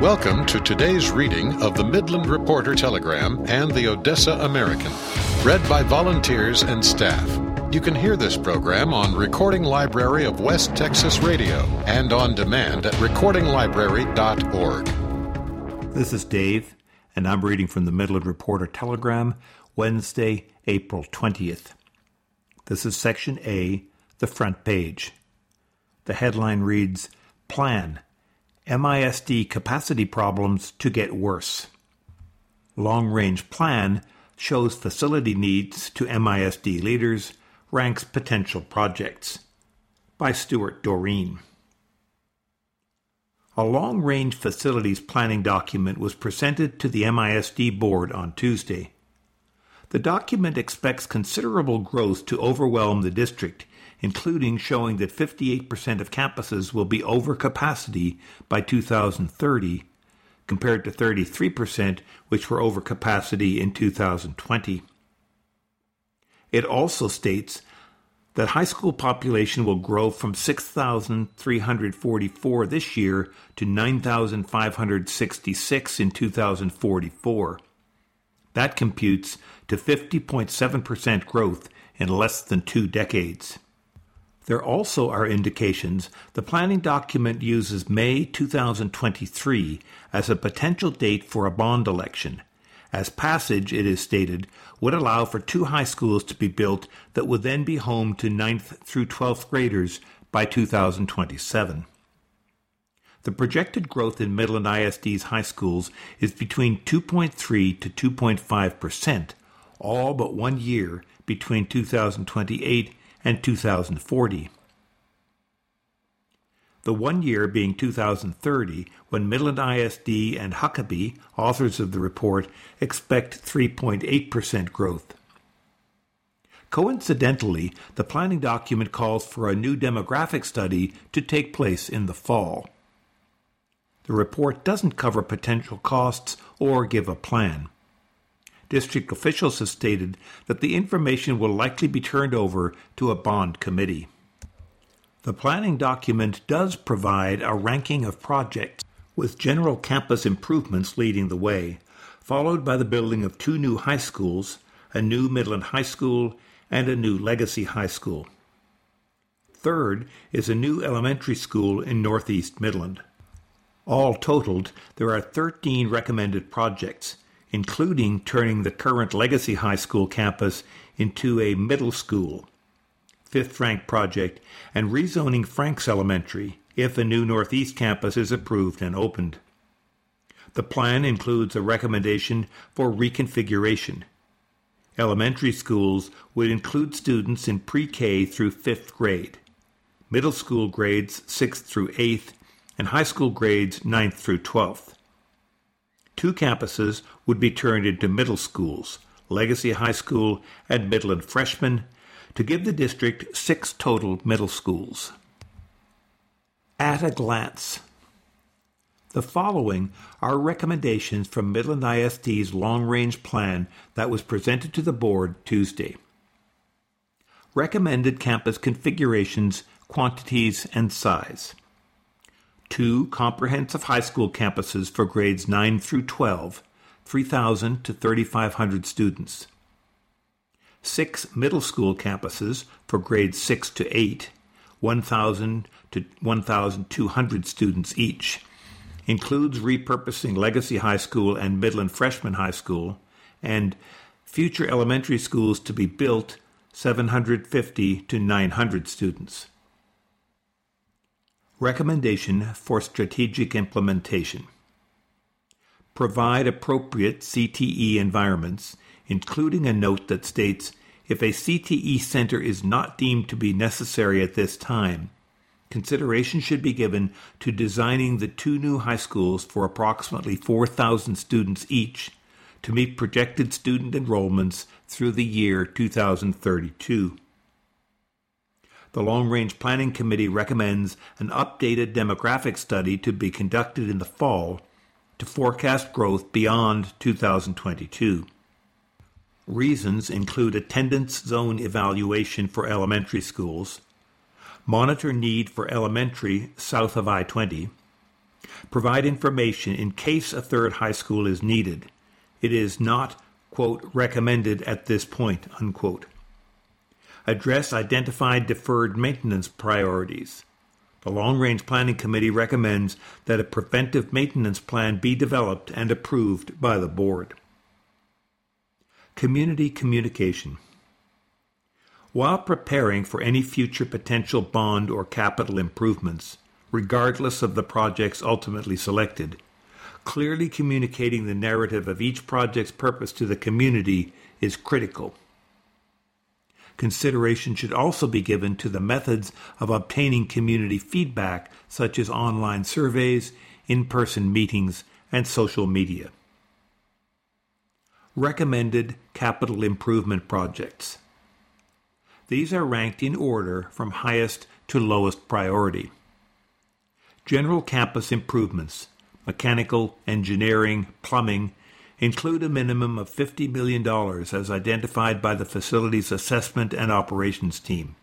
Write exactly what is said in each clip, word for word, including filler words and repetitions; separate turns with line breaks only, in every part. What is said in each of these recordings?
Welcome to today's reading of the Midland Reporter Telegram and the Odessa American, read by volunteers and staff. You can hear this program on Recording Library of West Texas Radio and on demand at recording library dot org.
This is Dave, and I'm reading from the Midland Reporter Telegram, Wednesday, April twentieth. This is Section A, the front page. The headline reads, Plan, M I S D capacity problems to get worse. Long-range plan shows facility needs to M I S D leaders, ranks potential projects. By Stuart Doreen. A long-range facilities planning document was presented to the M I S D board on Tuesday. The document expects considerable growth to overwhelm the district, including showing that fifty-eight percent of campuses will be over capacity by two thousand thirty, compared to thirty-three percent which were over capacity in two thousand twenty. It also states that high school population will grow from six thousand three hundred forty-four this year to nine thousand five hundred sixty-six in two thousand forty-four. That computes to fifty point seven percent growth in less than two decades. There also are indications the planning document uses May two thousand twenty-three as a potential date for a bond election. As passage, it is stated, would allow for two high schools to be built that would then be home to ninth through twelfth graders by two thousand twenty-seven. The projected growth in Midland I S D's high schools is between two point three to two point five percent, all but one year between two thousand twenty-eight and two thousand forty. The one year being two thousand thirty, when Midland I S D and Huckabee, authors of the report, expect three point eight percent growth. Coincidentally, the planning document calls for a new demographic study to take place in the fall. The report doesn't cover potential costs or give a plan. District officials have stated that the information will likely be turned over to a bond committee. The planning document does provide a ranking of projects, with general campus improvements leading the way, followed by the building of two new high schools, a new Midland High School and a new Legacy High School. Third is a new elementary school in Northeast Midland. All totaled, there are thirteen recommended projects, including turning the current Legacy High School campus into a middle school, fifth ranked project, and rezoning Franks Elementary if a new Northeast campus is approved and opened. The plan includes a recommendation for reconfiguration. Elementary schools would include students in pre-K through fifth grade, middle school grades sixth through eighth, and high school grades ninth through twelfth. Two campuses would be turned into middle schools, Legacy High School and Midland Freshman, to give the district six total middle schools. At a glance. The following are recommendations from Midland I S D's long-range plan that was presented to the board Tuesday. Recommended campus configurations, quantities, and size. Two comprehensive high school campuses for grades nine through twelve, three thousand to thirty-five hundred students. Six middle school campuses for grades six to eight, one thousand to one thousand two hundred students each. Includes repurposing Legacy High School and Midland Freshman High School, and future elementary schools to be built, seven hundred fifty to nine hundred students. Recommendation for strategic implementation. Provide appropriate C T E environments, including a note that states, if a C T E center is not deemed to be necessary at this time, consideration should be given to designing the two new high schools for approximately four thousand students each to meet projected student enrollments through the year two thousand thirty-two. The Long Range Planning Committee recommends an updated demographic study to be conducted in the fall to forecast growth beyond two thousand twenty-two. Reasons include attendance zone evaluation for elementary schools, monitor need for elementary south of I twenty, Provide information in case a third high school is needed. It is not, quote, recommended at this point, unquote. Address identified deferred maintenance priorities. The Long Range Planning Committee recommends that a preventive maintenance plan be developed and approved by the board. Community communication. While preparing for any future potential bond or capital improvements, regardless of the projects ultimately selected, clearly communicating the narrative of each project's purpose to the community is critical. Consideration should also be given to the methods of obtaining community feedback, such as online surveys, in-person meetings, and social media. Recommended capital improvement projects. These are ranked in order from highest to lowest priority. General campus improvements, mechanical, engineering, plumbing, include a minimum of fifty million dollars as identified by the Facilities Assessment and Operations Team.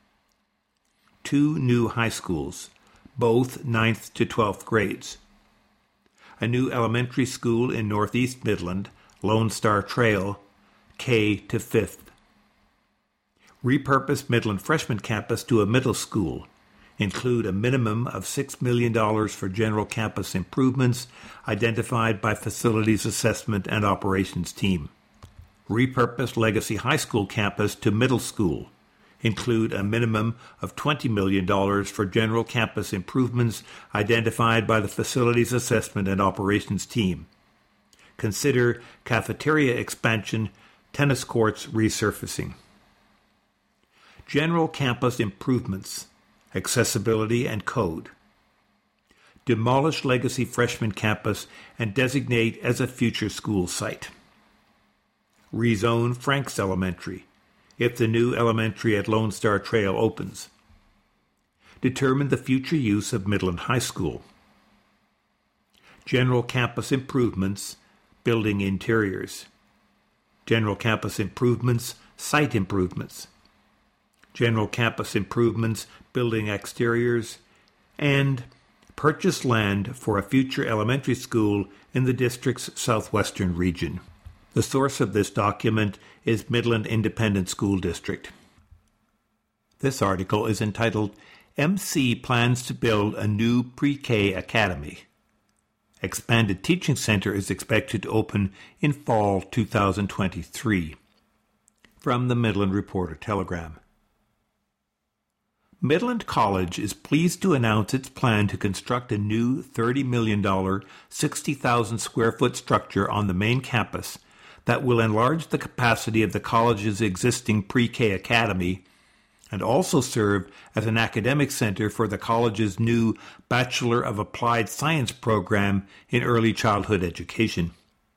Two new high schools, both ninth to twelfth grades. A new elementary school in Northeast Midland, Lone Star Trail, K to fifth. Repurpose Midland Freshman Campus to a middle school. Include a minimum of six million dollars for general campus improvements identified by Facilities Assessment and Operations Team. Repurpose Legacy High School campus to middle school. Include a minimum of twenty million dollars for general campus improvements identified by the Facilities Assessment and Operations Team. Consider cafeteria expansion, tennis courts resurfacing. General campus improvements, accessibility and code. Demolish Legacy Freshman Campus and designate as a future school site. Rezone Franks Elementary, if the new elementary at Lone Star Trail opens. Determine the future use of Midland High School. General campus improvements, building interiors. General campus improvements, site improvements. General campus improvements, building exteriors, and purchase land for a future elementary school in the district's southwestern region. The source of this document is Midland Independent School District. This article is entitled, M C Plans to Build a New Pre-K Academy. Expanded Teaching Center is expected to open in fall two thousand twenty-three. From the Midland Reporter-Telegram. Midland College is pleased to announce its plan to construct a new thirty million dollars, sixty thousand square foot structure on the main campus that will enlarge the capacity of the college's existing pre-K academy and also serve as an academic center for the college's new Bachelor of Applied Science program in early childhood education.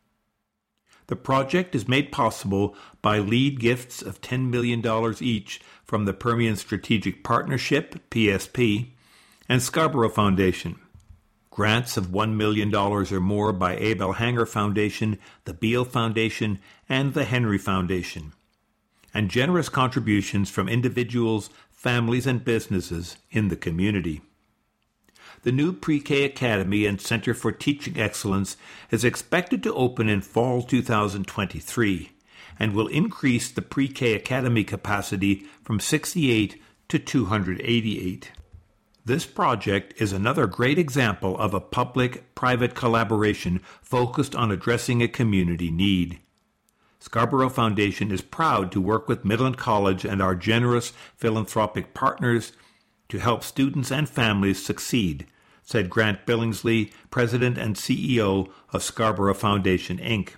The project is made possible by lead gifts of ten million dollars each from the Permian Strategic Partnership, P S P, and Scarborough Foundation. Grants of one million dollars or more by Abel Hanger Foundation, the Beal Foundation, and the Henry Foundation. And generous contributions from individuals, families, and businesses in the community. The new Pre-K Academy and Center for Teaching Excellence is expected to open in fall two thousand twenty-three and will increase the Pre-K Academy capacity from sixty-eight to two hundred eighty-eight. This project is another great example of a public-private collaboration focused on addressing a community need. Scarborough Foundation is proud to work with Midland College and our generous philanthropic partners to help students and families succeed, said Grant Billingsley, President and C E O of Scarborough Foundation, Incorporated.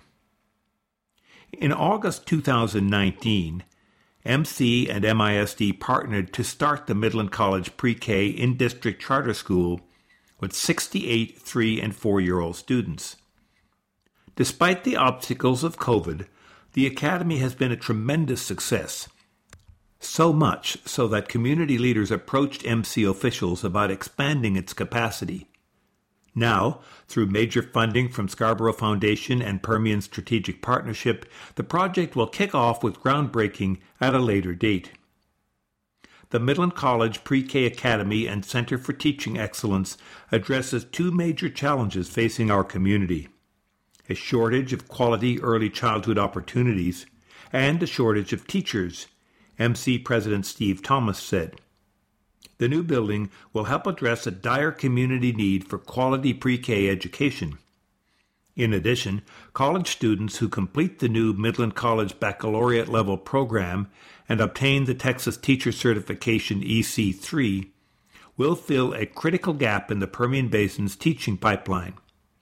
In August two thousand nineteen, M C and M I S D partnered to start the Midland College Pre-K in-district charter school with sixty-eight three- and four-year-old students. Despite the obstacles of COVID, the academy has been a tremendous success. So much so that community leaders approached M C officials about expanding its capacity. Now, through major funding from Scarborough Foundation and Permian Strategic Partnership, the project will kick off with groundbreaking at a later date. the Midland College Pre-K Academy and Center for Teaching Excellence addresses two major challenges facing our community: a shortage of quality early childhood opportunities and a shortage of teachers, M C President Steve Thomas said. The new building will help address a dire community need for quality pre-K education. In addition, college students who complete the new Midland College Baccalaureate level program and obtain the Texas Teacher Certification E C three will fill a critical gap in the Permian Basin's teaching pipeline.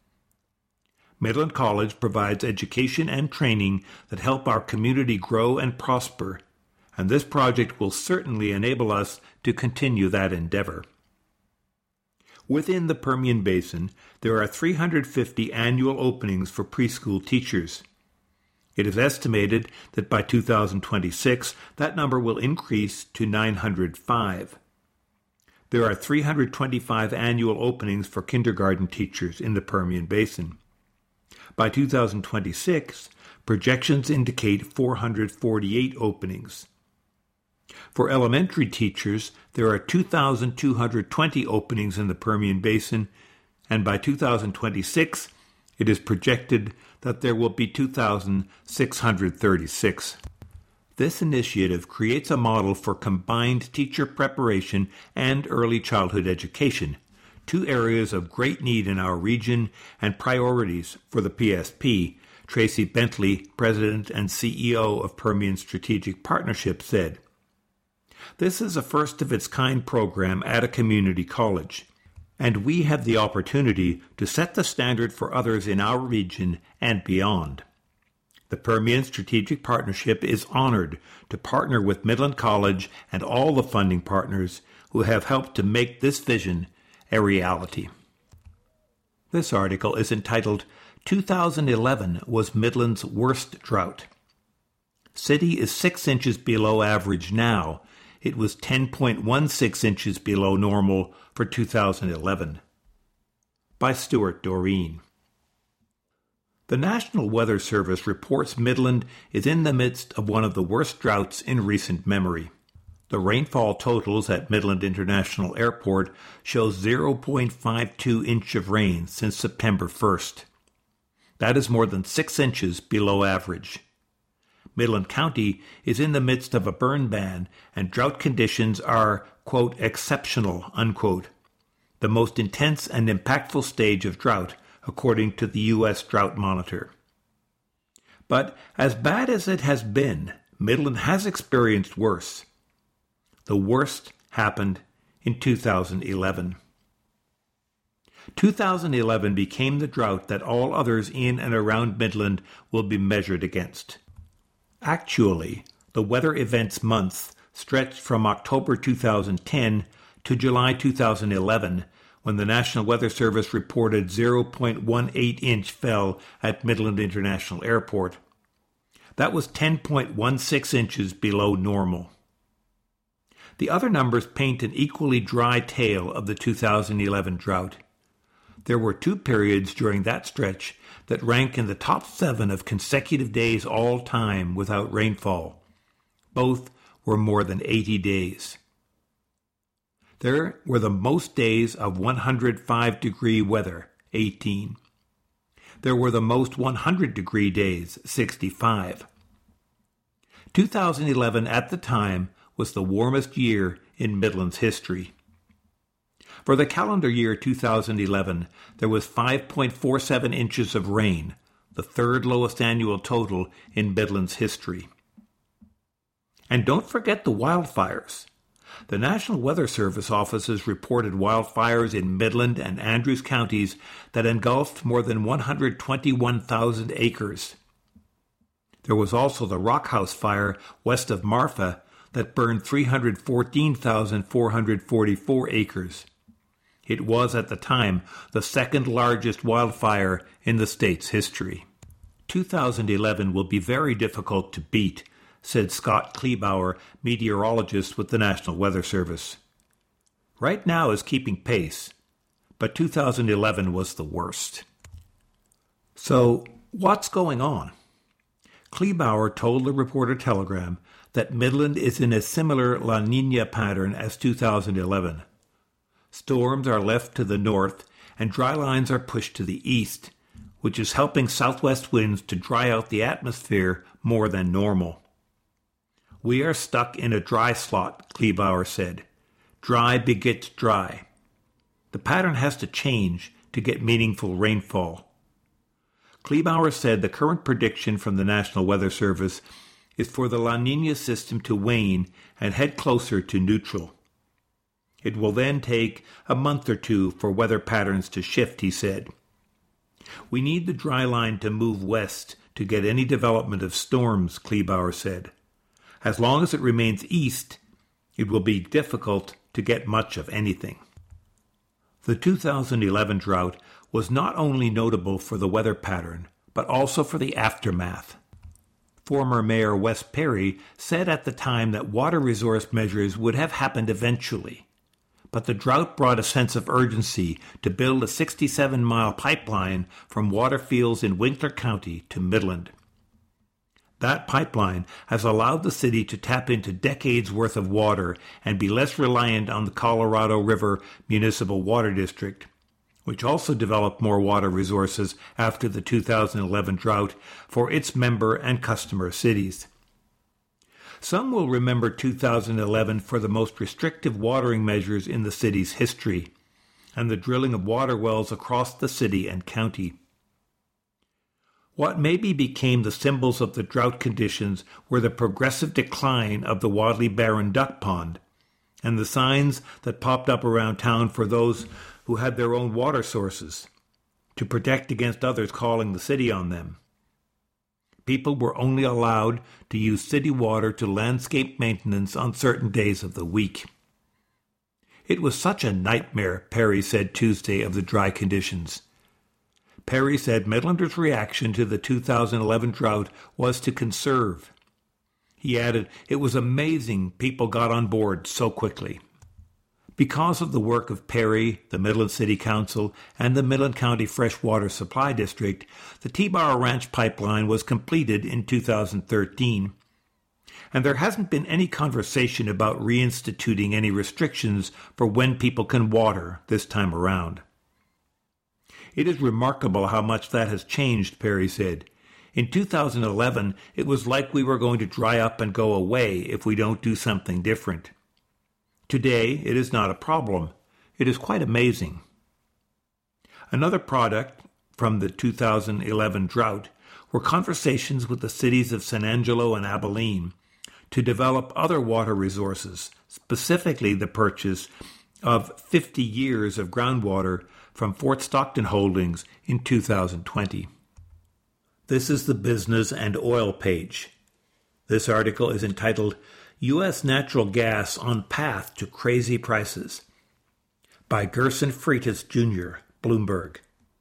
Midland College provides education and training that help our community grow and prosper, and this project will certainly enable us to continue that endeavor. Within the Permian Basin, there are three hundred fifty annual openings for preschool teachers. It is estimated that by two thousand twenty-six, that number will increase to nine hundred five. There are three hundred twenty-five annual openings for kindergarten teachers in the Permian Basin. By two thousand twenty-six, projections indicate four hundred forty-eight openings. For elementary teachers, there are two thousand two hundred twenty openings in the Permian Basin, and by two thousand twenty-six, it is projected that there will be two thousand six hundred thirty-six. This initiative creates a model for combined teacher preparation and early childhood education, two areas of great need in our region and priorities for the P S P, Tracy Bentley, President and C E O of Permian Strategic Partnership, said. This is a first-of-its-kind program at a community college, and we have the opportunity to set the standard for others in our region and beyond. The Permian Strategic Partnership is honored to partner with Midland College and all the funding partners who have helped to make this vision a reality. This article is entitled, two thousand eleven was Midland's Worst Drought. City is six inches below average now. It was ten point one six inches below normal for two thousand eleven. By Stuart Doreen. The National Weather Service reports Midland is in the midst of one of the worst droughts in recent memory. The rainfall totals at Midland International Airport shows zero point five two inch of rain since September first. That is more than six inches below average. Midland County is in the midst of a burn ban, and drought conditions are, quote, exceptional, unquote, the most intense and impactful stage of drought, according to the U S Drought Monitor. But as bad as it has been, Midland has experienced worse. The worst happened in two thousand eleven. two thousand eleven became the drought that all others in and around Midland will be measured against. Actually, the weather events months stretched from October two thousand ten to July two thousand eleven, when the National Weather Service reported zero point one eight inch fell at Midland International Airport. That was ten point one six inches below normal. The other numbers paint an equally dry tale of the two thousand eleven drought. There were two periods during that stretch that rank in the top seven of consecutive days all time without rainfall. Both were more than eighty days. There were the most days of one hundred five degree weather, eighteen. There were the most one hundred degree days, sixty-five. two thousand eleven at the time was the warmest year in Midland's history. For the calendar year two thousand eleven, there was five point four seven inches of rain, the third lowest annual total in Midland's history. And don't forget the wildfires. The National Weather Service offices reported wildfires in Midland and Andrews counties that engulfed more than one hundred twenty-one thousand acres. There was also the Rock House fire west of Marfa that burned three hundred fourteen thousand four hundred forty-four acres. It was, at the time, the second largest wildfire in the state's history. two thousand eleven will be very difficult to beat, said Scott Kleebauer, meteorologist with the National Weather Service. Right now is keeping pace, but two thousand eleven was the worst. So, what's going on? Kleebauer told the Reporter Telegram that Midland is in a similar La Niña pattern as two thousand eleven. Storms are left to the north and dry lines are pushed to the east, which is helping southwest winds to dry out the atmosphere more than normal. We are stuck in a dry slot, Kleebauer said. Dry begets dry. The pattern has to change to get meaningful rainfall. Kleebauer said the current prediction from the National Weather Service is for the La Niña system to wane and head closer to neutral. It will then take a month or two for weather patterns to shift, he said. We need the dry line to move west to get any development of storms, Kleebauer said. As long as it remains east, it will be difficult to get much of anything. The two thousand eleven drought was not only notable for the weather pattern, but also for the aftermath. Former Mayor Wes Perry said at the time that water resource measures would have happened eventually, but the drought brought a sense of urgency to build a sixty-seven mile pipeline from water fields in Winkler County to Midland. That pipeline has allowed the city to tap into decades' worth of water and be less reliant on the Colorado River Municipal Water District, which also developed more water resources after the two thousand eleven drought for its member and customer cities. Some will remember two thousand eleven for the most restrictive watering measures in the city's history, and the drilling of water wells across the city and county. What maybe became the symbols of the drought conditions were the progressive decline of the Wadley Barron duck pond, and the signs that popped up around town for those who had their own water sources, to protect against others calling the city on them. People were only allowed to use city water to landscape maintenance on certain days of the week. It was such a nightmare, Perry said Tuesday of the dry conditions. Perry said Midlanders' reaction to the two thousand eleven drought was to conserve. He added, it was amazing people got on board so quickly. Because of the work of Perry, the Midland City Council, and the Midland County Freshwater Supply District, the T-Bar Ranch Pipeline was completed in two thousand thirteen, and there hasn't been any conversation about reinstituting any restrictions for when people can water this time around. It is remarkable how much that has changed, Perry said. In two thousand eleven, it was like we were going to dry up and go away if we don't do something different. Today, it is not a problem. It is quite amazing. Another product from the two thousand eleven drought were conversations with the cities of San Angelo and Abilene to develop other water resources, specifically the purchase of fifty years of groundwater from Fort Stockton Holdings in two thousand twenty. This is the Business and Oil page. This article is entitled U S Natural Gas on Path to Crazy Prices by Gerson Freitas Junior, Bloomberg.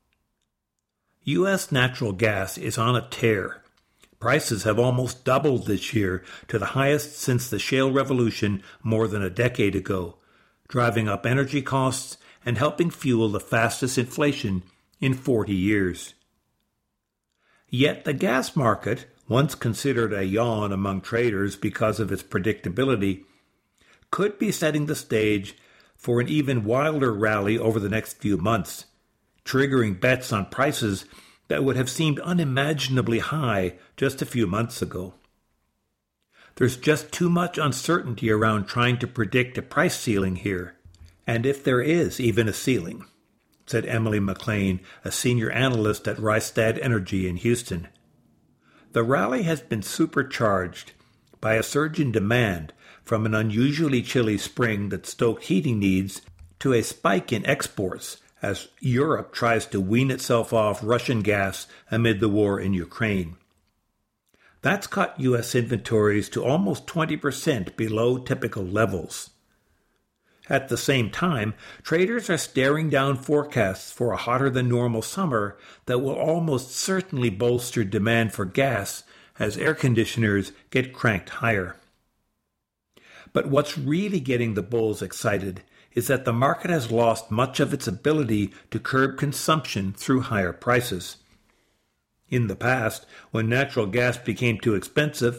U S natural gas is on a tear. Prices have almost doubled this year to the highest since the shale revolution more than a decade ago, driving up energy costs and helping fuel the fastest inflation in forty years. Yet the gas market, once considered a yawn among traders because of its predictability, could be setting the stage for an even wilder rally over the next few months, triggering bets on prices that would have seemed unimaginably high just a few months ago. There's just too much uncertainty around trying to predict a price ceiling here, and if there is even a ceiling, said Emily McLean, a senior analyst at Rystad Energy in Houston. The rally has been supercharged by a surge in demand from an unusually chilly spring that stoked heating needs to a spike in exports as Europe tries to wean itself off Russian gas amid the war in Ukraine. That's cut U S inventories to almost twenty percent below typical levels. At the same time, traders are staring down forecasts for a hotter-than-normal summer that will almost certainly bolster demand for gas as air conditioners get cranked higher. But what's really getting the bulls excited is that the market has lost much of its ability to curb consumption through higher prices. In the past, when natural gas became too expensive,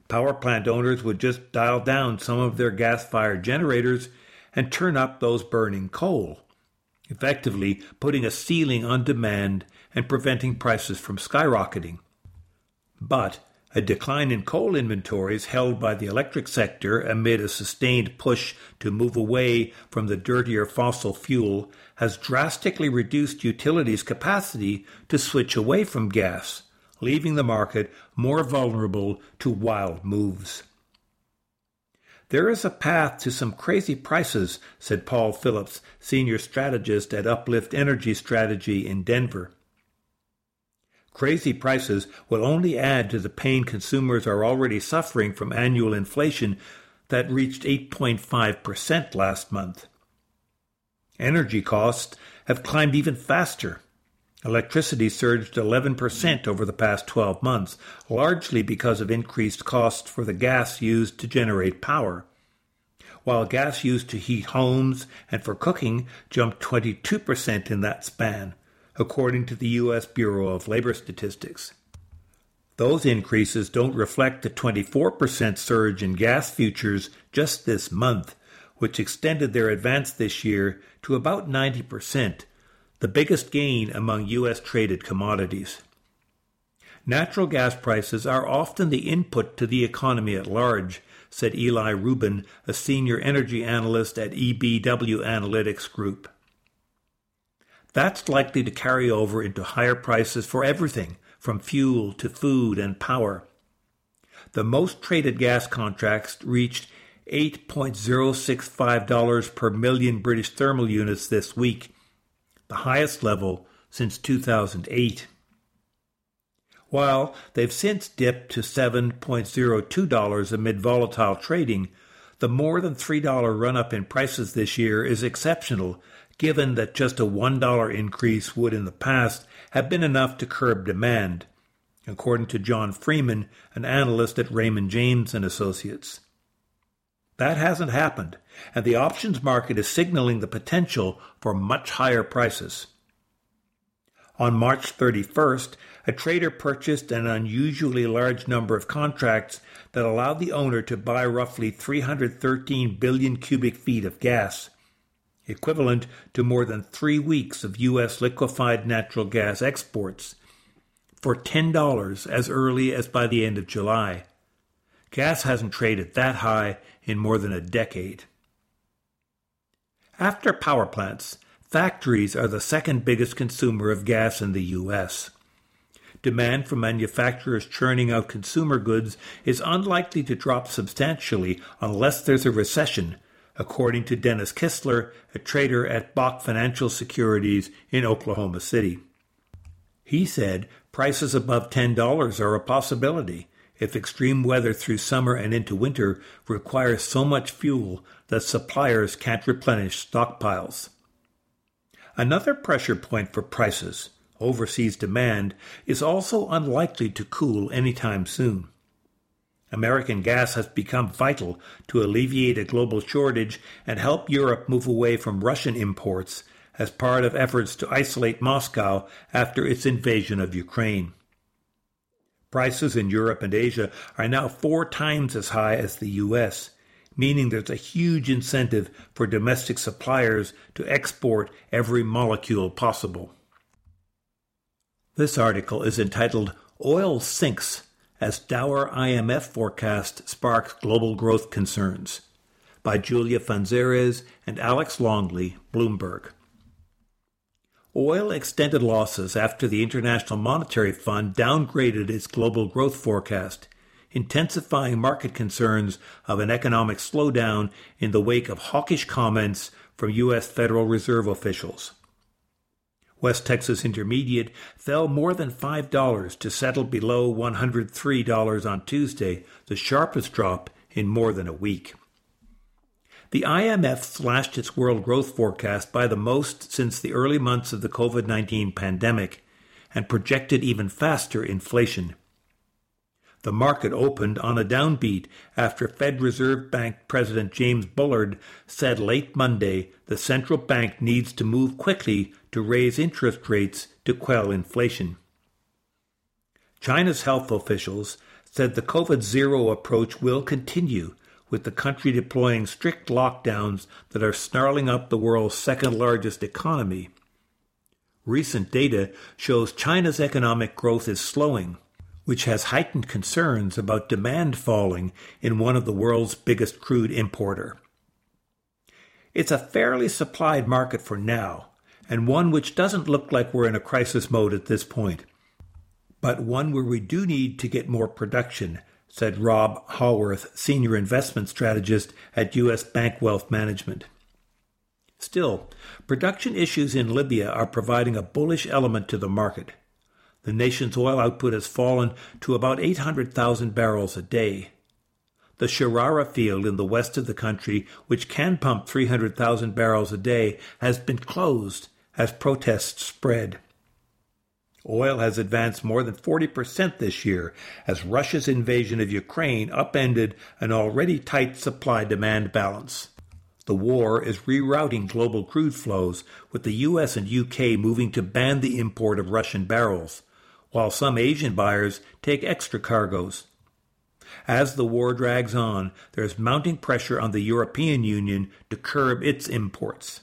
Power plant owners would just dial down some of their gas-fired generators and turn up those burning coal, effectively putting a ceiling on demand and preventing prices from skyrocketing. But a decline in coal inventories held by the electric sector amid a sustained push to move away from the dirtier fossil fuel has drastically reduced utilities' capacity to switch away from gas, leaving the market more vulnerable to wild moves. There is a path to some crazy prices, said Paul Phillips, senior strategist at Uplift Energy Strategy in Denver. Crazy prices will only add to the pain consumers are already suffering from annual inflation that reached eight point five percent last month. Energy costs have climbed even faster. Electricity surged eleven percent over the past twelve months, largely because of increased costs for the gas used to generate power, while gas used to heat homes and for cooking jumped twenty-two percent in that span, according to the U S Bureau of Labor Statistics. Those increases don't reflect the twenty-four percent surge in gas futures just this month, which extended their advance this year to about ninety percent, the biggest gain among U S-traded commodities. Natural gas prices are often the input to the economy at large, said Eli Rubin, a senior energy analyst at E B W Analytics Group. That's likely to carry over into higher prices for everything, from fuel to food and power. The most traded gas contracts reached eight point zero six five dollars per million British thermal units this week, the highest level since two thousand eight. While they've since dipped to seven point zero two dollars amid volatile trading, the more than three dollars run-up in prices this year is exceptional, given that just a one dollar increase would in the past have been enough to curb demand, according to John Freeman, an analyst at Raymond James and Associates. That hasn't happened, and the options market is signaling the potential for much higher prices. On March thirty-first, a trader purchased an unusually large number of contracts that allowed the owner to buy roughly three hundred thirteen billion cubic feet of gas, equivalent to more than three weeks of U S liquefied natural gas exports, for ten dollars as early as by the end of July. Gas hasn't traded that high in more than a decade. After power plants, factories are the second biggest consumer of gas in the U S. Demand from manufacturers churning out consumer goods is unlikely to drop substantially unless there's a recession, according to Dennis Kistler, a trader at Bach Financial Securities in Oklahoma City. He said prices above ten dollars are a possibility if extreme weather through summer and into winter requires so much fuel that suppliers can't replenish stockpiles. Another pressure point for prices, overseas demand, is also unlikely to cool anytime soon. American gas has become vital to alleviate a global shortage and help Europe move away from Russian imports as part of efforts to isolate Moscow after its invasion of Ukraine. Prices in Europe and Asia are now four times as high as the U S, meaning there's a huge incentive for domestic suppliers to export every molecule possible. This article is entitled Oil Sinks as Dour I M F Forecast Sparks Global Growth Concerns, by Julia Fanzares and Alex Longley, Bloomberg. Oil extended losses after the International Monetary Fund downgraded its global growth forecast, intensifying market concerns of an economic slowdown in the wake of hawkish comments from U S Federal Reserve officials. West Texas Intermediate fell more than five dollars to settle below one hundred three dollars on Tuesday, the sharpest drop in more than a week. The I M F slashed its world growth forecast by the most since the early months of the COVID nineteen pandemic and projected even faster inflation. The market opened on a downbeat after Fed Reserve Bank President James Bullard said late Monday the central bank needs to move quickly to raise interest rates to quell inflation. China's health officials said the COVID zero approach will continue, with the country deploying strict lockdowns that are snarling up the world's second-largest economy. Recent data shows China's economic growth is slowing, which has heightened concerns about demand falling in one of the world's biggest crude importer. It's a fairly supplied market for now, and one which doesn't look like we're in a crisis mode at this point, but one where we do need to get more production, said Rob Haworth, senior investment strategist at U S Bank Wealth Management. Still, production issues in Libya are providing a bullish element to the market. The nation's oil output has fallen to about eight hundred thousand barrels a day. The Sharara field in the west of the country, which can pump three hundred thousand barrels a day, has been closed as protests spread. Oil has advanced more than forty percent this year as Russia's invasion of Ukraine upended an already tight supply-demand balance. The war is rerouting global crude flows, with the U S and U K moving to ban the import of Russian barrels, while some Asian buyers take extra cargoes. As the war drags on, there is mounting pressure on the European Union to curb its imports.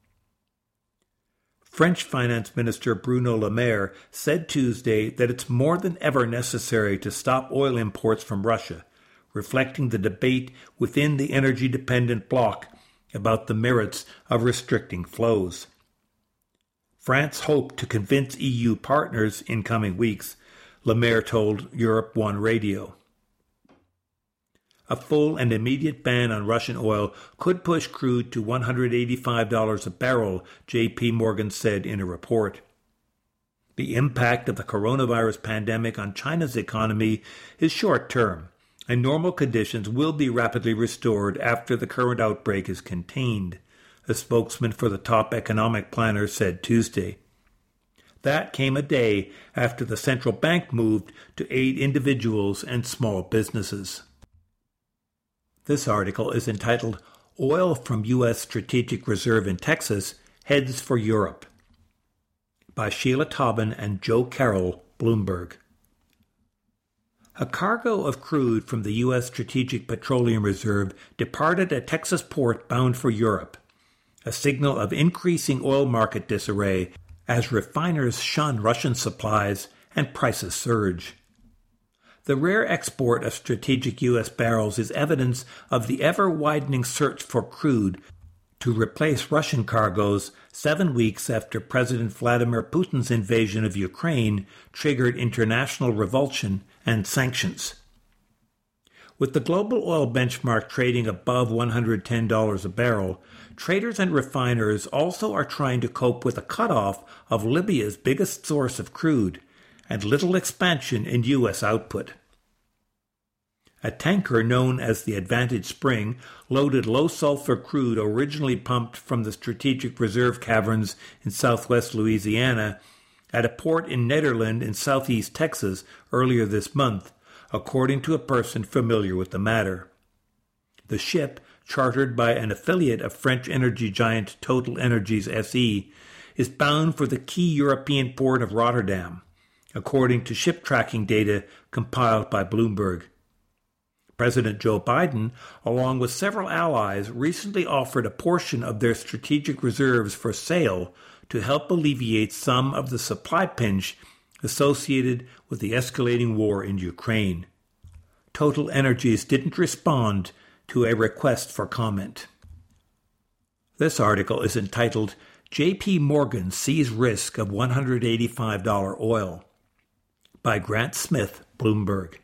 French Finance Minister Bruno Le Maire said Tuesday that it's more than ever necessary to stop oil imports from Russia, reflecting the debate within the energy-dependent bloc about the merits of restricting flows. France hoped to convince E U partners in coming weeks, Le Maire told Europe One Radio. A full and immediate ban on Russian oil could push crude to one hundred eighty-five dollars a barrel, J P Morgan said in a report. The impact of the coronavirus pandemic on China's economy is short-term, and normal conditions will be rapidly restored after the current outbreak is contained, a spokesman for the top economic planner said Tuesday. That came a day after the central bank moved to aid individuals and small businesses. This article is entitled Oil from U S Strategic Reserve in Texas Heads for Europe by Sheila Tobin and Joe Carroll, Bloomberg. A cargo of crude from the U S Strategic Petroleum Reserve departed a Texas port bound for Europe, a signal of increasing oil market disarray as refiners shun Russian supplies and prices surge. The rare export of strategic U S barrels is evidence of the ever-widening search for crude to replace Russian cargoes seven weeks after President Vladimir Putin's invasion of Ukraine triggered international revulsion and sanctions. With the global oil benchmark trading above one hundred ten dollars a barrel, traders and refiners also are trying to cope with a cutoff of Libya's biggest source of crude and little expansion in U S output. A tanker known as the Advantage Spring loaded low-sulfur crude originally pumped from the Strategic Reserve caverns in southwest Louisiana at a port in Nederland in southeast Texas earlier this month, according to a person familiar with the matter. The ship, chartered by an affiliate of French energy giant Total Energies S E, is bound for the key European port of Rotterdam, according to ship tracking data compiled by Bloomberg. President Joe Biden, along with several allies, recently offered a portion of their strategic reserves for sale to help alleviate some of the supply pinch associated with the escalating war in Ukraine. Total Energies didn't respond to a request for comment. This article is entitled J P Morgan Sees Risk of one hundred eighty-five dollars Oil by Grant Smith, Bloomberg.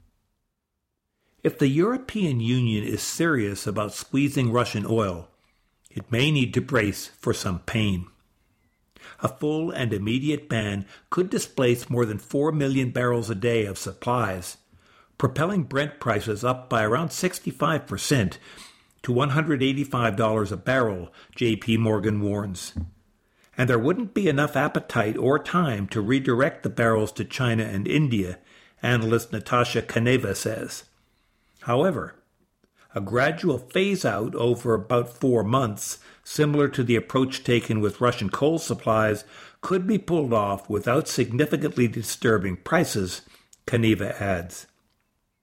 If the European Union is serious about squeezing Russian oil, it may need to brace for some pain. A full and immediate ban could displace more than four million barrels a day of supplies, propelling Brent prices up by around sixty-five percent to one hundred eighty-five dollars a barrel, J P Morgan warns. And there wouldn't be enough appetite or time to redirect the barrels to China and India, analyst Natasha Kaneva says. However, a gradual phase-out over about four months, similar to the approach taken with Russian coal supplies, could be pulled off without significantly disturbing prices, Kaneva adds.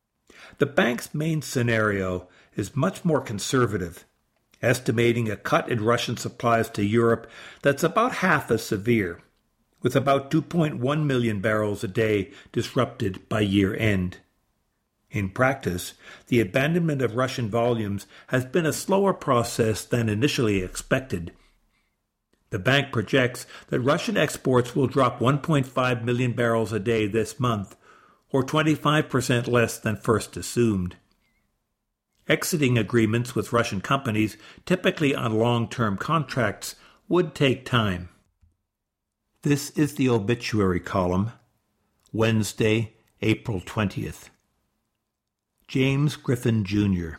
The bank's main scenario is much more conservative, estimating a cut in Russian supplies to Europe that's about half as severe, with about two point one million barrels a day disrupted by year-end. In practice, the abandonment of Russian volumes has been a slower process than initially expected. The bank projects that Russian exports will drop one point five million barrels a day this month, or twenty-five percent less than first assumed. Exiting agreements with Russian companies, typically on long-term contracts, would take time. This is the obituary column, Wednesday, April twentieth. James Griffin, Junior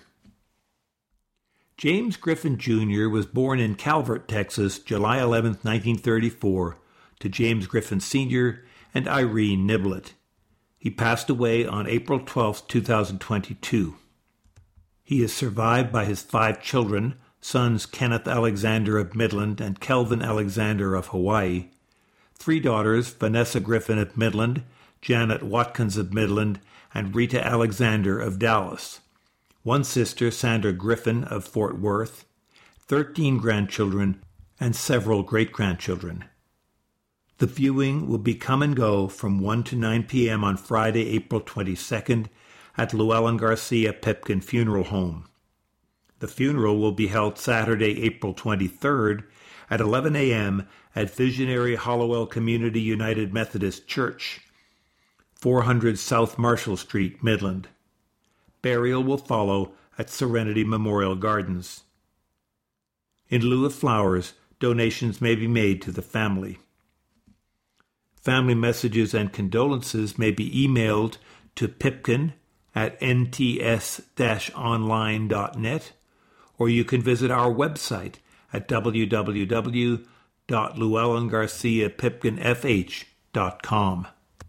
James Griffin, Junior was born in Calvert, Texas, July eleventh, nineteen thirty-four, to James Griffin, Senior and Irene Niblett. He passed away on April twelfth, two thousand twenty-two. He is survived by his five children, sons Kenneth Alexander of Midland and Kelvin Alexander of Hawaii, three daughters, Vanessa Griffin of Midland, Janet Watkins of Midland, and Rita Alexander of Dallas, one sister, Sandra Griffin of Fort Worth, thirteen grandchildren, and several great-grandchildren. The viewing will be come and go from one to nine p.m. on Friday, April twenty-second, at Llewellyn Garcia Pipkin Funeral Home. The funeral will be held Saturday, April twenty-third, at eleven a.m. at Visionary Hollowell Community United Methodist Church, four hundred South Marshall Street, Midland. Burial will follow at Serenity Memorial Gardens. In lieu of flowers, donations may be made to the family. Family messages and condolences may be emailed to Pipkin at n t s dash online dot net, or you can visit our website at w w w dot llewellyn garcia pipkin f h dot com.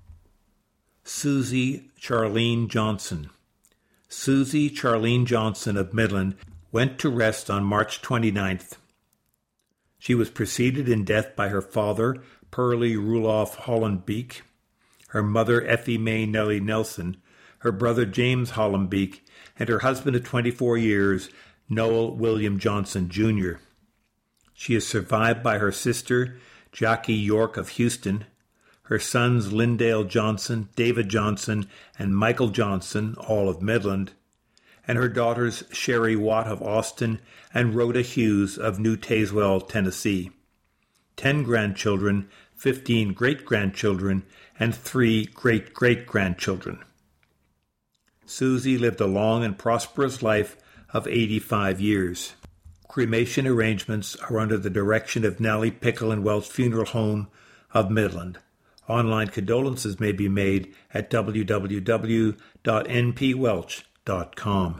Susie Charlene Johnson. Susie Charlene Johnson of Midland went to rest on March twenty-ninth. She was preceded in death by her father, Pearlie Ruloff Hollenbeek, her mother, Effie Mae Nellie Nelson, her brother, James Hollenbeek, and her husband of twenty-four years, Noel William Johnson, Junior She is survived by her sister, Jackie York of Houston, her sons Lindale Johnson, David Johnson, and Michael Johnson, all of Midland, and her daughters Sherry Watt of Austin and Rhoda Hughes of New Tazewell, Tennessee. Ten grandchildren, fifteen great-grandchildren, and three great-great-grandchildren. Susie lived a long and prosperous life of eighty-five years. Cremation arrangements are under the direction of Nally Pickle and Welch Funeral Home of Midland. Online condolences may be made at w w w dot n p welch dot com.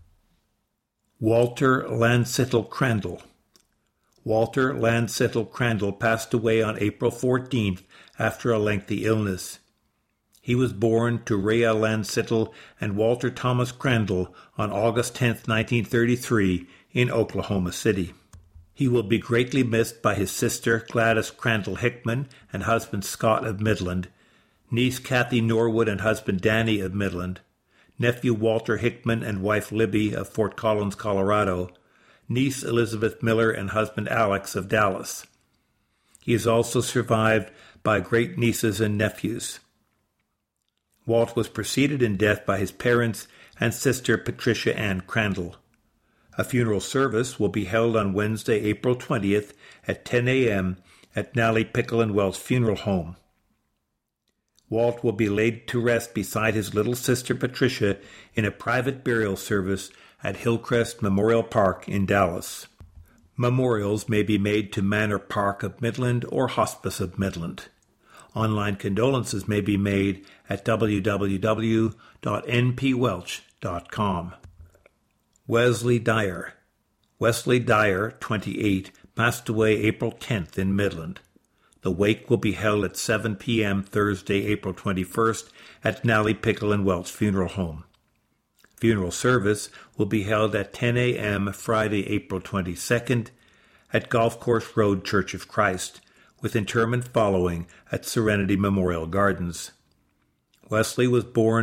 Walter Lansittle Crandall. Walter Lansittle Crandall passed away on April fourteenth after a lengthy illness. He was born to Rhea Lansittle and Walter Thomas Crandall on August tenth, nineteen thirty-three, in Oklahoma City. He will be greatly missed by his sister Gladys Crandall Hickman and husband Scott of Midland, niece Kathy Norwood and husband Danny of Midland, nephew Walter Hickman and wife Libby of Fort Collins, Colorado, niece Elizabeth Miller and husband Alex of Dallas. He is also survived by great-nieces and nephews. Walt was preceded in death by his parents and sister Patricia Ann Crandall. A funeral service will be held on Wednesday, April twentieth at ten a.m. at Nally Pickle and Welch Funeral Home. Walt will be laid to rest beside his little sister Patricia in a private burial service at Hillcrest Memorial Park in Dallas. Memorials may be made to Manor Park of Midland or Hospice of Midland. Online condolences may be made at w w w dot n p welch dot com. Wesley Dyer. Wesley Dyer, twenty-eight, passed away April tenth in Midland. The wake will be held at seven p.m. Thursday, April twenty-first at Nally Pickle and Welch Funeral Home. Funeral service will be held at ten a.m. Friday, April twenty-second at Golf Course Road Church of Christ, with interment following at Serenity Memorial Gardens. Wesley was born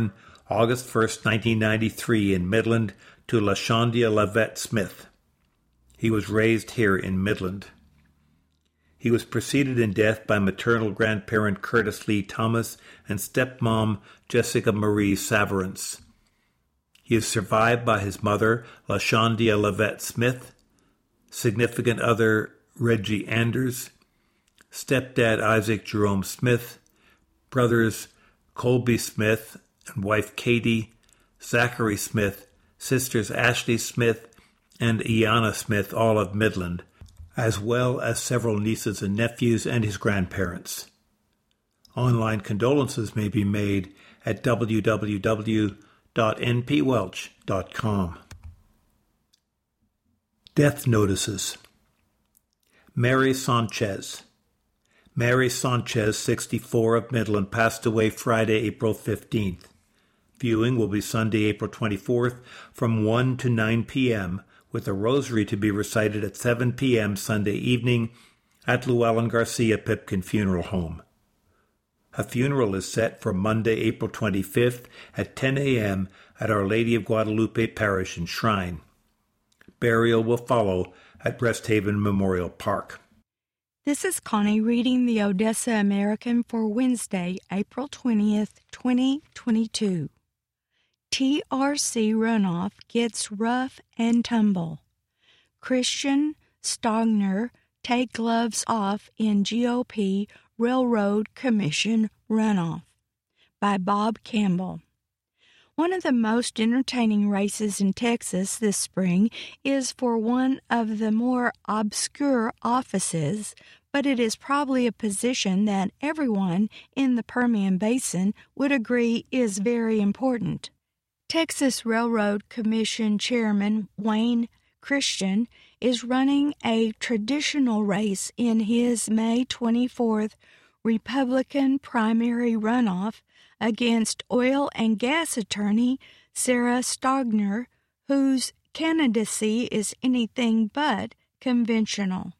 August first, nineteen ninety-three, in Midland, to LaShondia Lavette Smith. He was raised here in Midland. He was preceded in death by maternal grandparent Curtis Lee Thomas and stepmom Jessica Marie Savarance. He is survived by his mother, LaShondia Lavette Smith, significant other Reggie Anders, stepdad Isaac Jerome Smith, brothers Colby Smith and wife Katie, Zachary Smith, sisters Ashley Smith and Iana Smith, all of Midland, as well as several nieces and nephews and his grandparents. Online condolences may be made at w w w dot n p welch dot com. Death notices. Mary Sanchez. Mary Sanchez, sixty-four, of Midland, passed away Friday, April fifteenth. Viewing will be Sunday, April twenty-fourth, from one to nine p.m., with a rosary to be recited at seven p.m. Sunday evening at Llewellyn Garcia Pipkin Funeral Home. A funeral is set for Monday, April twenty-fifth at ten a.m. at Our Lady of Guadalupe Parish and Shrine. Burial will follow at Rest Haven Memorial Park.
This is Connie reading the Odessa American for Wednesday, April twentieth, twenty twenty-two. T R C runoff gets rough and tumble. Christian Stogner take gloves off in G O P Railroad Commission runoff by Bob Campbell. One of the most entertaining races in Texas this spring is for one of the more obscure offices, but it is probably a position that everyone in the Permian Basin would agree is very important. Texas Railroad Commission Chairman Wayne Christian is running a traditional race in his May twenty-fourth Republican primary runoff against oil and gas attorney Sarah Stogner, whose candidacy is anything but conventional.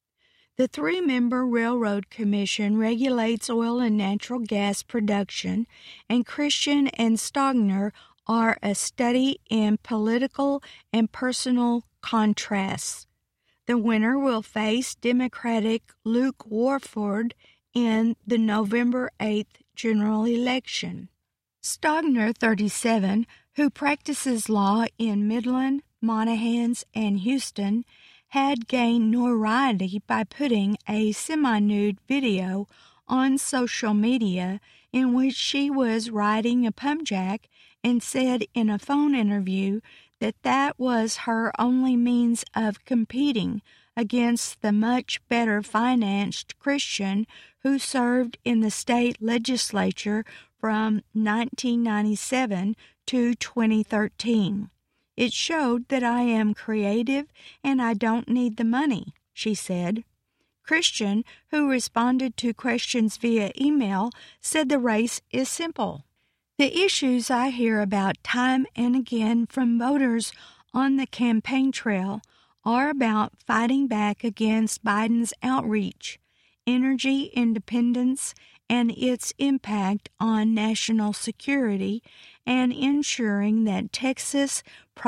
The three-member Railroad Commission regulates oil and natural gas production, and Christian and Stogner are a study in political and personal contrasts. The winner will face Democratic Luke Warford in the November eighth general election. Stogner, thirty-seven, who practices law in Midland, Monahans, and Houston, had gained notoriety by putting a semi-nude video on social media in which she was riding a pump jack and said in a phone interview that that was her only means of competing against the much better financed Christian who served in the state legislature from nineteen ninety-seven to twenty thirteen. It showed that I am creative and I don't need the money, she said. Christian, who responded to questions via email, said the race is simple. The issues I hear about time and again from voters on the campaign trail are about fighting back against Biden's outreach, energy independence and its impact on national security, and ensuring that Texas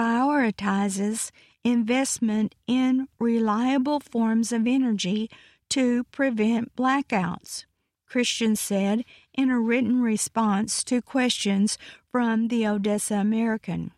prioritizes investment in reliable forms of energy to prevent blackouts, Christian said in a written response to questions from the Odessa American.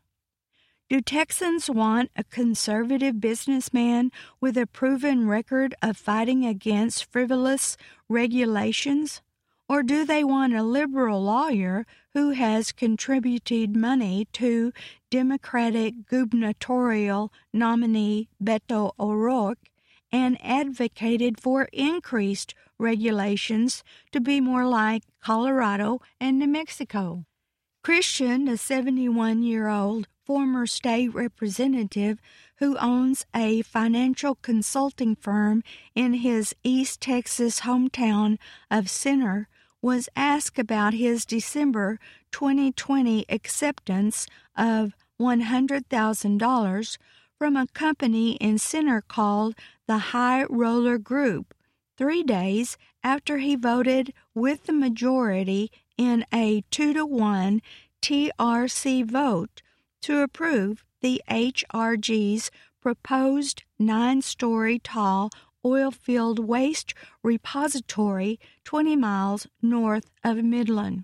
Do Texans want a conservative businessman with a proven record of fighting against frivolous regulations? Or do they want a liberal lawyer who has contributed money to Democratic gubernatorial nominee Beto O'Rourke and advocated for increased regulations to be more like Colorado and New Mexico? Christian, a seventy-one-year-old former state representative who owns a financial consulting firm in his East Texas hometown of Center, was asked about his December twenty twenty acceptance of one hundred thousand dollars from a company in Center called the High Roller Group, three days after he voted with the majority in a two to one T R C vote to approve the H R G's proposed nine-story tall oil-field waste repository twenty miles north of Midland.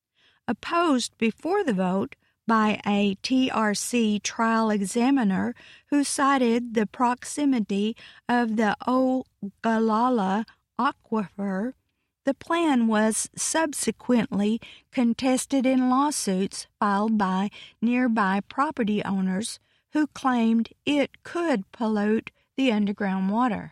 Opposed before the vote by a T R C trial examiner who cited the proximity of the Ogallala Aquifer, the plan was subsequently contested in lawsuits filed by nearby property owners who claimed it could pollute the underground water.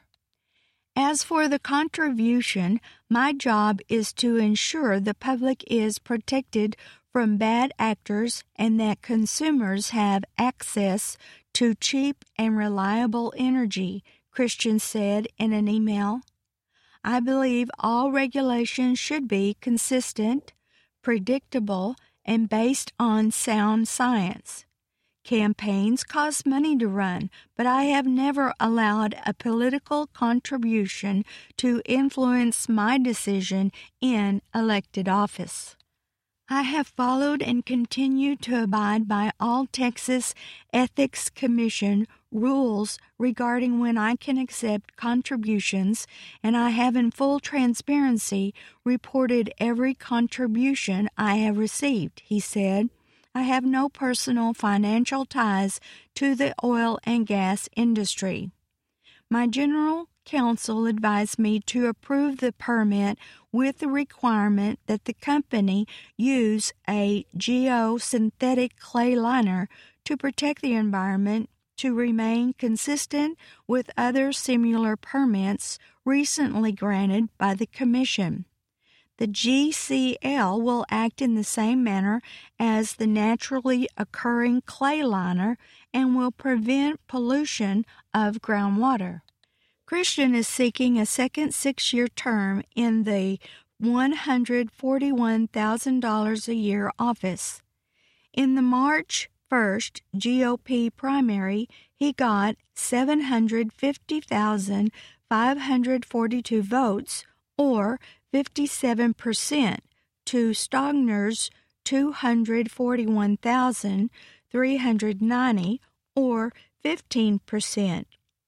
As for the contribution, my job is to ensure the public is protected from bad actors and that consumers have access to cheap and reliable energy, Christian said in an email. I believe all regulations should be consistent, predictable, and based on sound science. Campaigns cost money to run, but I have never allowed a political contribution to influence my decision in elected office. I have followed and continue to abide by all Texas Ethics Commission rules regarding when I can accept contributions, and I have in full transparency reported every contribution I have received, he said. I have no personal financial ties to the oil and gas industry. My general counsel advised me to approve the permit with the requirement that the company use a geosynthetic clay liner to protect the environment to remain consistent with other similar permits recently granted by the Commission. The G C L will act in the same manner as the naturally occurring clay liner and will prevent pollution of groundwater. Christian is seeking a second six-year term in the one hundred forty-one thousand dollars a year office. In the March first G O P primary, he got seven hundred fifty thousand five hundred forty-two votes, or fifty-seven percent, to Stogner's two hundred forty-one thousand three hundred ninety, or fifteen percent.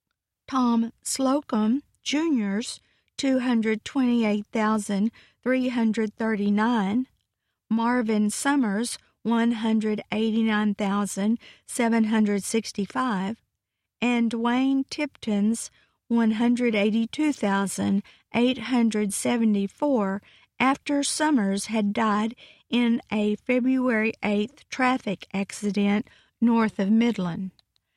Tom Slocum Junior's two hundred twenty-eight thousand three hundred thirty-nine, Marvin Summers' one hundred eighty-nine thousand seven hundred sixty-five, and Dwayne Tipton's one hundred eighty-two thousand eight hundred seventy-four after Summers had died in a February eighth traffic accident north of Midland.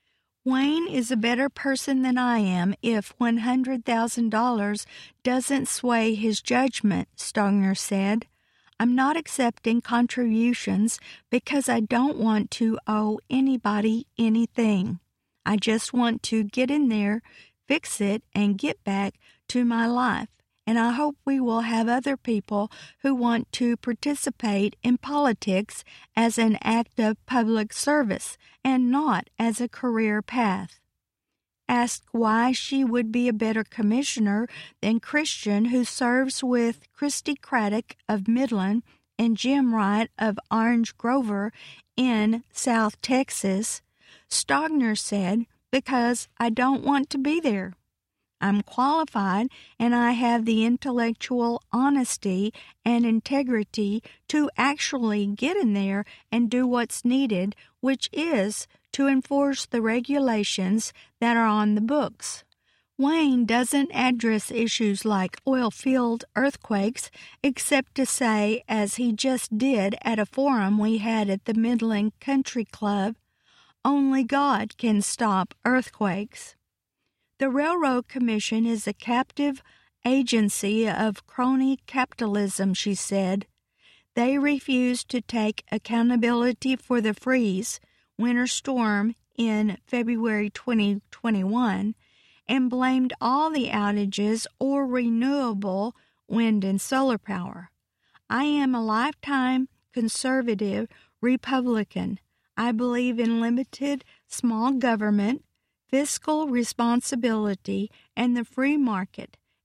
Wayne is a better person than I am if one hundred thousand dollars doesn't sway his judgment, Stogner said. I'm not accepting contributions because I don't want to owe anybody anything. I just want to get in there, fix it, and get back to my life. And I hope we will have other people who want to participate in politics as an act of public service and not as a career path. Asked why she would be a better commissioner than Christian, who serves with Christy Craddock of Midland and Jim Wright of Orange Grover in South Texas, Stogner said, because I don't want to be there. I'm qualified and I have the intellectual honesty and integrity to actually get in there and do what's needed, which is to enforce the regulations that are on the books. Wayne doesn't address issues like oil field earthquakes except to say, as he just did at a forum we had at the Midland Country Club, only God can stop earthquakes. The Railroad Commission is a captive agency of crony capitalism, she said. They refuse to take accountability for the freeze, winter storm in February twenty twenty-one, and blamed all the outages or renewable wind and solar power. I am a lifetime conservative Republican. I believe in limited small government, fiscal responsibility, and the free market,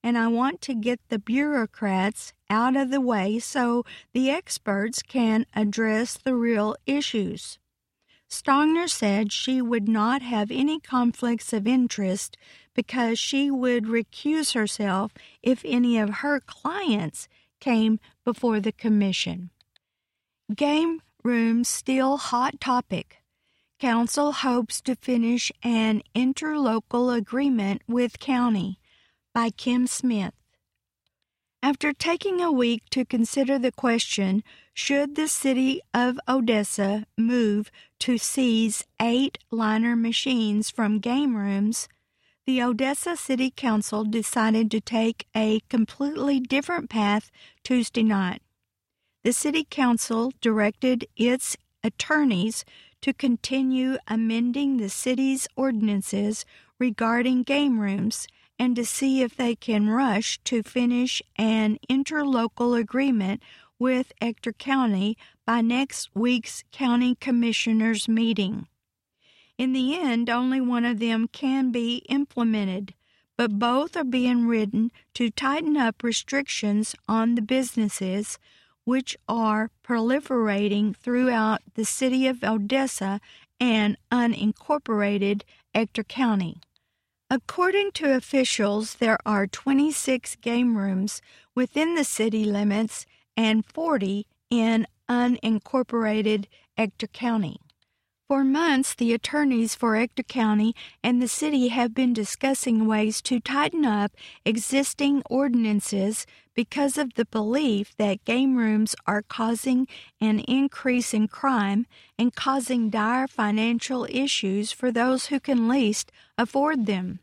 and I want to get the bureaucrats out of the way so the experts can address the real issues. Stogner said she would not have any conflicts of interest because she would recuse herself if any of her clients came before the commission. Game rooms still hot topic. Council hopes to finish an interlocal agreement with county. By Kim Smith. After taking a week to consider the question, should the city of Odessa move to seize eight liner machines from game rooms, the Odessa City Council decided to take a completely different path Tuesday night. The City Council directed its attorneys to continue amending the city's ordinances regarding game rooms and to see if they can rush to finish an interlocal agreement with Ector County by next week's county commissioners' meeting. In the end, only one of them can be implemented, but both are being written to tighten up restrictions on the businesses which are proliferating throughout the city of Odessa and unincorporated Ector County. According to officials, there are twenty-six game rooms within the city limits and forty in unincorporated Ector County. For months, the attorneys for Ector County and the city have been discussing ways to tighten up existing ordinances because of the belief that game rooms are causing an increase in crime and causing dire financial issues for those who can least afford them.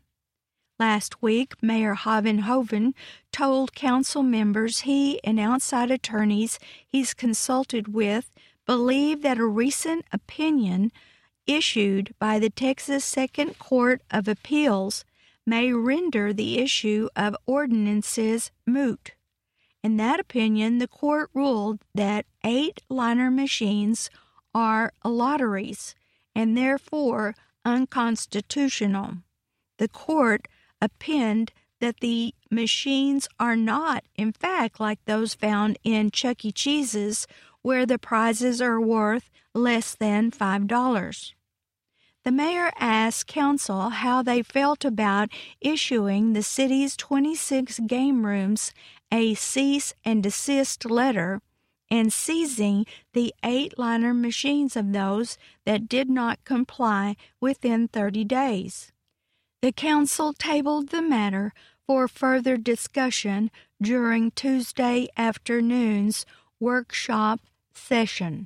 Last week, Mayor Haven Hoven told council members he and outside attorneys he's consulted with believe that a recent opinion issued by the Texas Second Court of Appeals may render the issue of ordinances moot. In that opinion, the court ruled that eight liner machines are lotteries and therefore unconstitutional. The court opined that the machines are not, in fact, like those found in Chuck E. Cheese's, where the prizes are worth less than five dollars. The mayor asked council how they felt about issuing the city's twenty-six game rooms a cease and desist letter and seizing the eight liner machines of those that did not comply within thirty days. The council tabled the matter for further discussion during Tuesday afternoon's workshop session.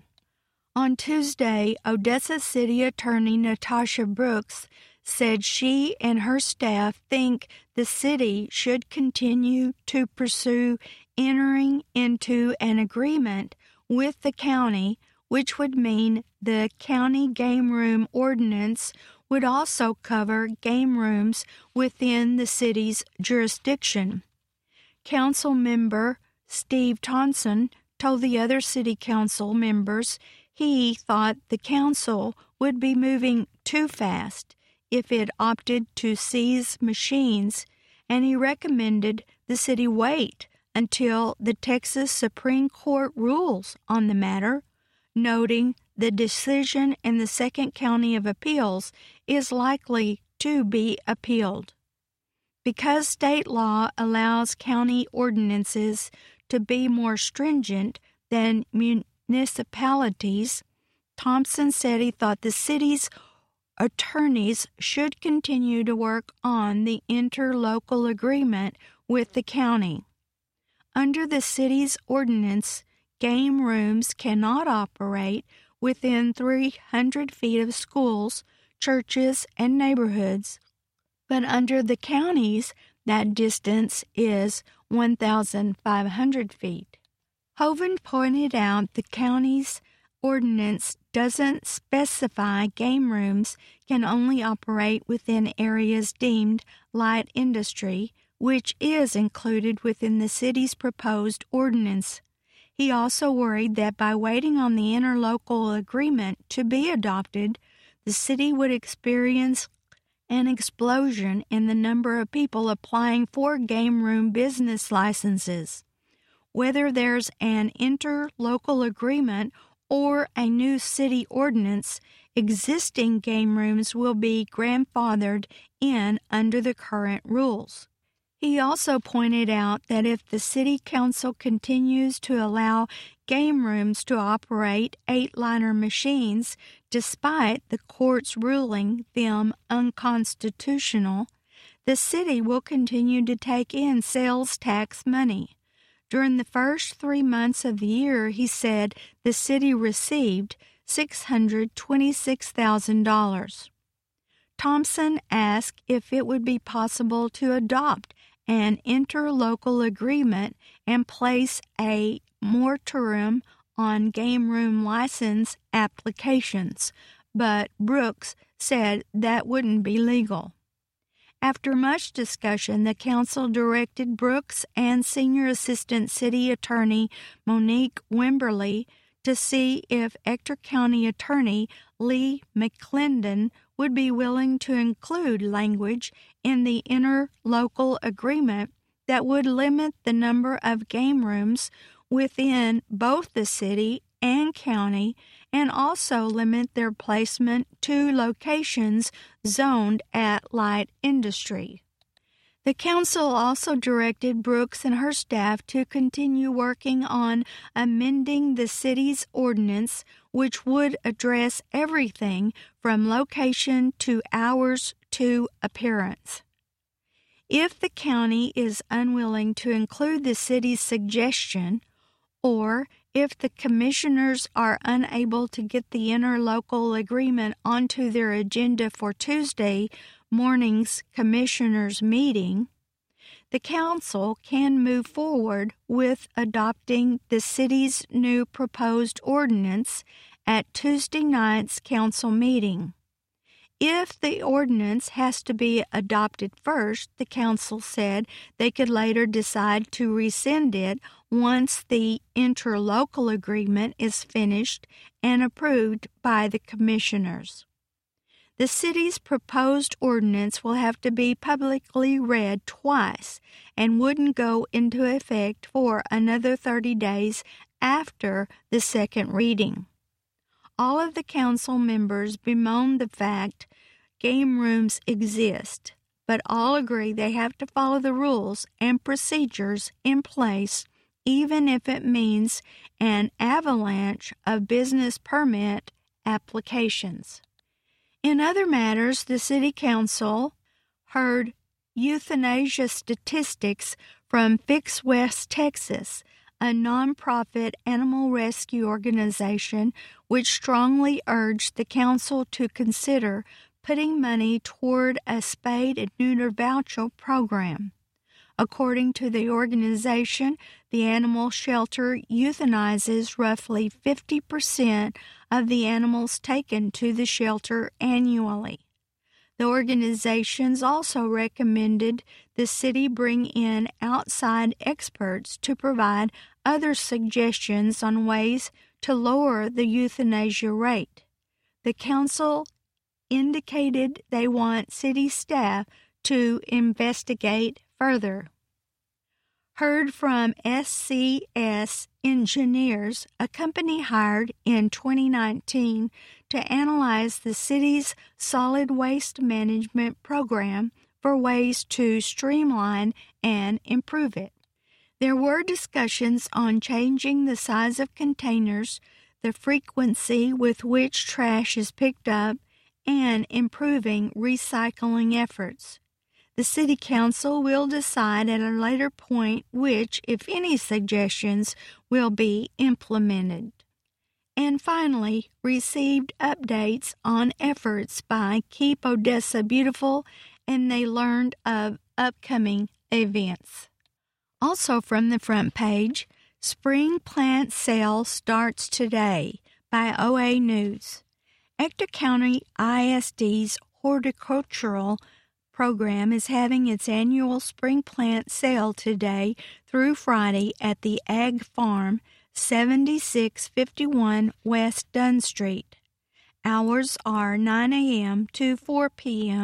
On Tuesday, Odessa City Attorney Natasha Brooks said she and her staff think the city should continue to pursue entering into an agreement with the county, which would mean the county game room ordinance would also cover game rooms within the city's jurisdiction. Council member Steve Thompson told the other city council members he thought the council would be moving too fast if it opted to seize machines, and he recommended the city wait until the Texas Supreme Court rules on the matter, noting the decision in the Second County of Appeals is likely to be appealed. Because state law allows county ordinances to be more stringent than municipalities, Thompson said he thought the city's attorneys should continue to work on the interlocal agreement with the county. Under the city's ordinance, game rooms cannot operate within three hundred feet of schools, churches, and neighborhoods, but under the county's, that distance is one thousand five hundred feet. Hoven pointed out the county's ordinance doesn't specify game rooms can only operate within areas deemed light industry, which is included within the city's proposed ordinance. He also worried that by waiting on the interlocal agreement to be adopted, the city would experience an explosion in the number of people applying for game room business licenses. Whether there's an interlocal agreement or a new city ordinance, existing game rooms will be grandfathered in under the current rules. He also pointed out that if the City Council continues to allow game rooms to operate eight-liner machines despite the court's ruling them unconstitutional, the city will continue to take in sales tax money. During the first three months of the year, he said the city received six hundred twenty-six thousand dollars. Thompson asked if it would be possible to adopt an interlocal agreement and place a moratorium on game room license applications, but Brooks said that wouldn't be legal. After much discussion, the council directed Brooks and Senior Assistant City Attorney Monique Wimberly to see if Ector County Attorney Lee McClendon would be willing to include language in the interlocal agreement that would limit the number of game rooms within both the city and county and also limit their placement to locations zoned at light industry. The council also directed Brooks and her staff to continue working on amending the city's ordinance, which would address everything from location to hours to appearance. If the county is unwilling to include the city's suggestion, or if the commissioners are unable to get the interlocal agreement onto their agenda for Tuesday morning's commissioners' meeting, the council can move forward with adopting the city's new proposed ordinance at Tuesday night's council meeting. If the ordinance has to be adopted first, the council said they could later decide to rescind it once the interlocal agreement is finished and approved by the commissioners. The city's proposed ordinance will have to be publicly read twice and wouldn't go into effect for another thirty days after the second reading. All of the council members bemoaned the fact game rooms exist, but all agree they have to follow the rules and procedures in place, even if it means an avalanche of business permit applications. In other matters, the City Council heard euthanasia statistics from Fix West Texas, a nonprofit animal rescue organization which strongly urged the council to consider putting money toward a spade and neuter voucher program. According to the organization, the animal shelter euthanizes roughly fifty percent of the animals taken to the shelter annually. The organizations also recommended the city bring in outside experts to provide other suggestions on ways to lower the euthanasia rate. The council indicated they want city staff to investigate further. Heard from S C S Engineers, a company hired in twenty nineteen to analyze the city's solid waste management program for ways to streamline and improve it. There were discussions on changing the size of containers, the frequency with which trash is picked up, and improving recycling efforts. The City Council will decide at a later point which, if any, suggestions will be implemented. And finally, received updates on efforts by Keep Odessa Beautiful, and they learned of upcoming events. Also from the front page, Spring Plant Sale starts today by O A News. Ector County I S D's horticultural program is having its annual spring plant sale today through Friday at the Ag Farm, seventy-six fifty-one West Dunn Street. Hours are nine a.m. to four p.m.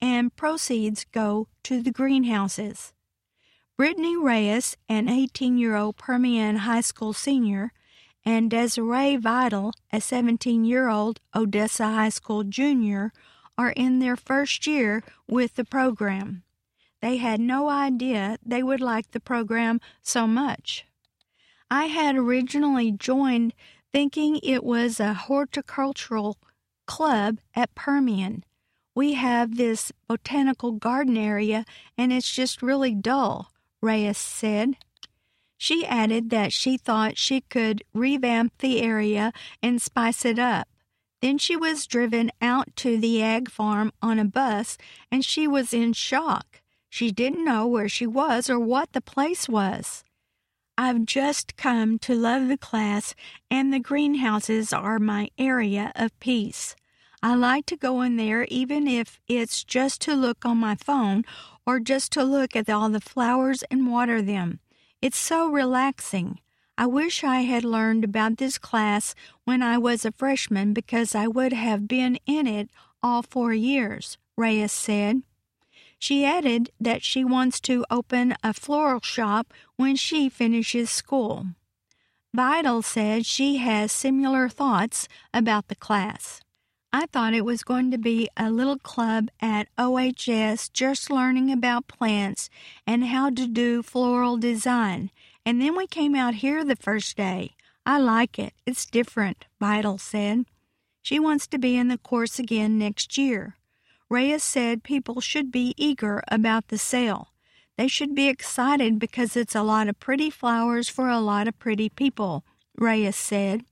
and proceeds go to the greenhouses. Brittany Reyes, an eighteen-year-old Permian High School senior, and Desiree Vidal, a seventeen-year-old Odessa High School junior, are in their first year with the program. They had no idea they would like the program so much. I had originally joined thinking it was a horticultural club at Permian. We have this botanical garden area, and it's just really dull, Reyes said. She added that she thought she could revamp the area and spice it up. Then she was driven out to the ag farm on a bus, and she was in shock. She didn't know where she was or what the place was. I've just come to love the class, and the greenhouses are my area of peace. I like to go in there even if it's just to look on my phone or just to look at all the flowers and water them. It's so relaxing. I wish I had learned about this class when I was a freshman because I would have been in it all four years, Reyes said. She added that she wants to open a floral shop when she finishes school. Vidal said she has similar thoughts about the class. I thought it was going to be a little club at O H S just learning about plants and how to do floral design, and then we came out here the first day. I like it. It's different, Vidal said. She wants to be in the course again next year. Reyes said people should be eager about the sale. They should be excited because it's a lot of pretty flowers for a lot of pretty people, Reyes said.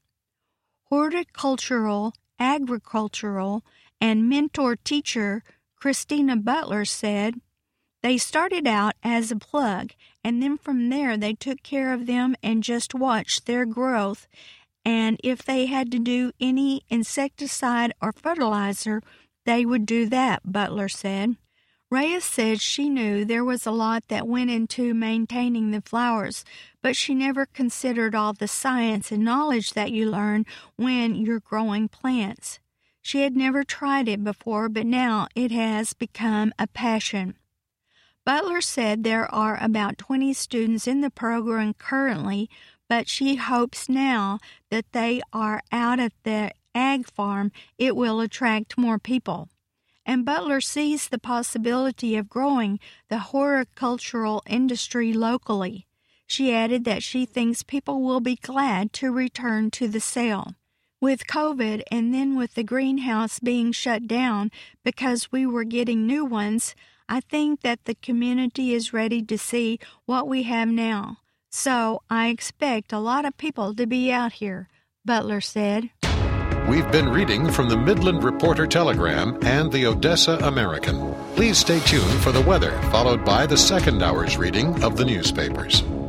Horticultural, agricultural, and mentor teacher Christina Butler said, they started out as a plug, and then from there they took care of them and just watched their growth, and if they had to do any insecticide or fertilizer, they would do that, Butler said. Reyes said she knew there was a lot that went into maintaining the flowers, but she never considered all the science and knowledge that you learn when you're growing plants. She had never tried it before, but now it has become a passion. Butler said there are about twenty students in the program currently, but she hopes now that they are out at the ag farm, it will attract more people. And Butler sees the possibility of growing the horticultural industry locally. She added that she thinks people will be glad to return to the sale. With COVID and then with the greenhouse being shut down because we were getting new ones, I think that the community is ready to see what we have now. So I expect a lot of people to be out here, Butler said.
We've been reading from the Midland Reporter Telegram and the Odessa American. Please stay tuned for the weather, followed by the second hour's reading of the newspapers.